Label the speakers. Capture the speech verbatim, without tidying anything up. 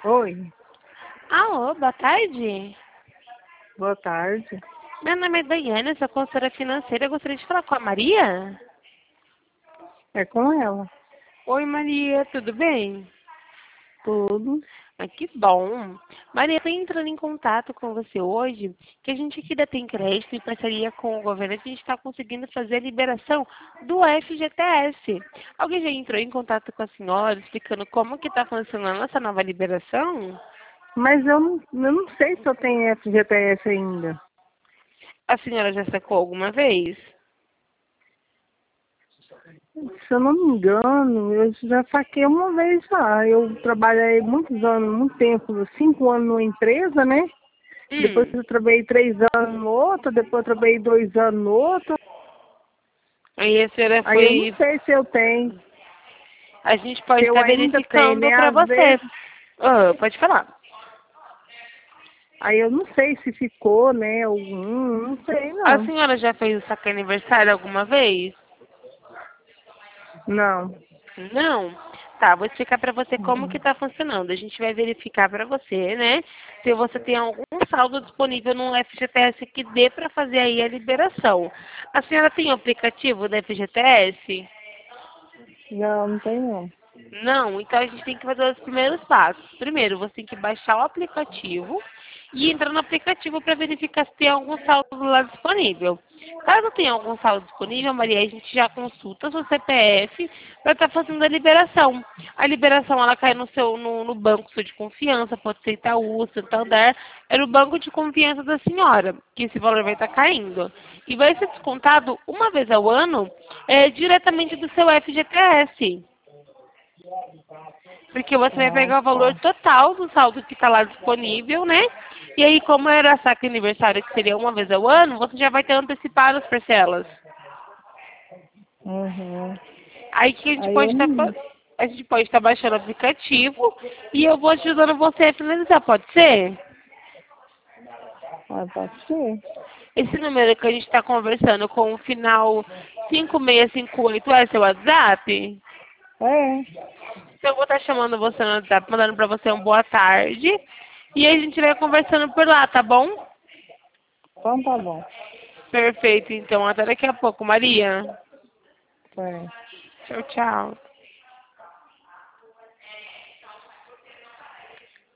Speaker 1: Oi,
Speaker 2: Alô, boa tarde.
Speaker 1: boa tarde.
Speaker 2: Meu nome é Daiane, eu sou consultora financeira. Eu gostaria de falar com a Maria.
Speaker 1: É com ela.
Speaker 2: Oi, Maria, tudo bem?
Speaker 1: Tudo.
Speaker 2: Ah, que bom. Maria, eu estou entrando em contato com você hoje, que a gente aqui da Tem Crédito, em parceria com o governo, a gente está conseguindo fazer a liberação do F G T S. Alguém já entrou em contato com a senhora, explicando como que está funcionando essa nova liberação?
Speaker 1: Mas eu não, eu não sei se eu tenho F G T S ainda.
Speaker 2: A senhora já sacou alguma vez?
Speaker 1: Se eu não me engano, eu já saquei uma vez já. Eu trabalhei muitos anos, muito tempo, cinco anos numa empresa, né? Depois
Speaker 2: Hum.
Speaker 1: eu trabalhei três anos no outro, depois eu trabalhei dois anos no outro.
Speaker 2: Aí a senhora
Speaker 1: Aí eu não
Speaker 2: foi.
Speaker 1: sei se eu tenho,
Speaker 2: A gente
Speaker 1: se
Speaker 2: pode
Speaker 1: eu
Speaker 2: estar
Speaker 1: ainda tenho,
Speaker 2: verificando
Speaker 1: né?
Speaker 2: para
Speaker 1: Às
Speaker 2: você.
Speaker 1: vezes,
Speaker 2: Ah, pode falar.
Speaker 1: aí eu não sei se ficou, né? Algum, não sei
Speaker 2: A
Speaker 1: não.
Speaker 2: senhora já fez o saque aniversário alguma vez?
Speaker 1: Não.
Speaker 2: Não? Tá, vou explicar para você como que
Speaker 1: Uhum.
Speaker 2: está funcionando. A gente vai verificar para você, né? Se você tem algum saldo disponível no F G T S que dê para fazer aí a liberação. A senhora tem o aplicativo da F G T S?
Speaker 1: Não, não tem não.
Speaker 2: Não, então a gente tem que fazer os primeiros passos. Primeiro, você tem que baixar o aplicativo e entrar no aplicativo para verificar se tem algum saldo lá disponível. Caso tenha algum saldo disponível, Maria, a gente já consulta seu C P F para estar fazendo a liberação. A liberação ela cai no seu no, no banco seu de confiança, pode ser Itaú, Santander, é no banco de confiança da senhora que esse valor vai estar caindo. E vai ser descontado uma vez ao ano é, diretamente do seu F G T S. Porque você vai
Speaker 1: Ah,
Speaker 2: pegar o valor
Speaker 1: tá.
Speaker 2: total do saldo que está lá disponível, né? E aí, como era saque aniversário, que seria uma vez ao ano, você já vai ter antecipado as parcelas.
Speaker 1: Uhum.
Speaker 2: Aí que a gente
Speaker 1: Aí
Speaker 2: pode
Speaker 1: eu
Speaker 2: estar
Speaker 1: não.
Speaker 2: a gente pode estar baixando o aplicativo e eu vou ajudando você a finalizar, pode ser?
Speaker 1: Ah, pode ser.
Speaker 2: Esse número que a gente está conversando com o final cinco seis cinco oito é seu WhatsApp?
Speaker 1: É.
Speaker 2: Então eu vou estar chamando você no WhatsApp, mandando para você um boa tarde. E a gente vai conversando por lá, tá bom?
Speaker 1: Então tá bom.
Speaker 2: Perfeito, então. Até daqui a pouco, Maria.
Speaker 1: É.
Speaker 2: Tchau, tchau.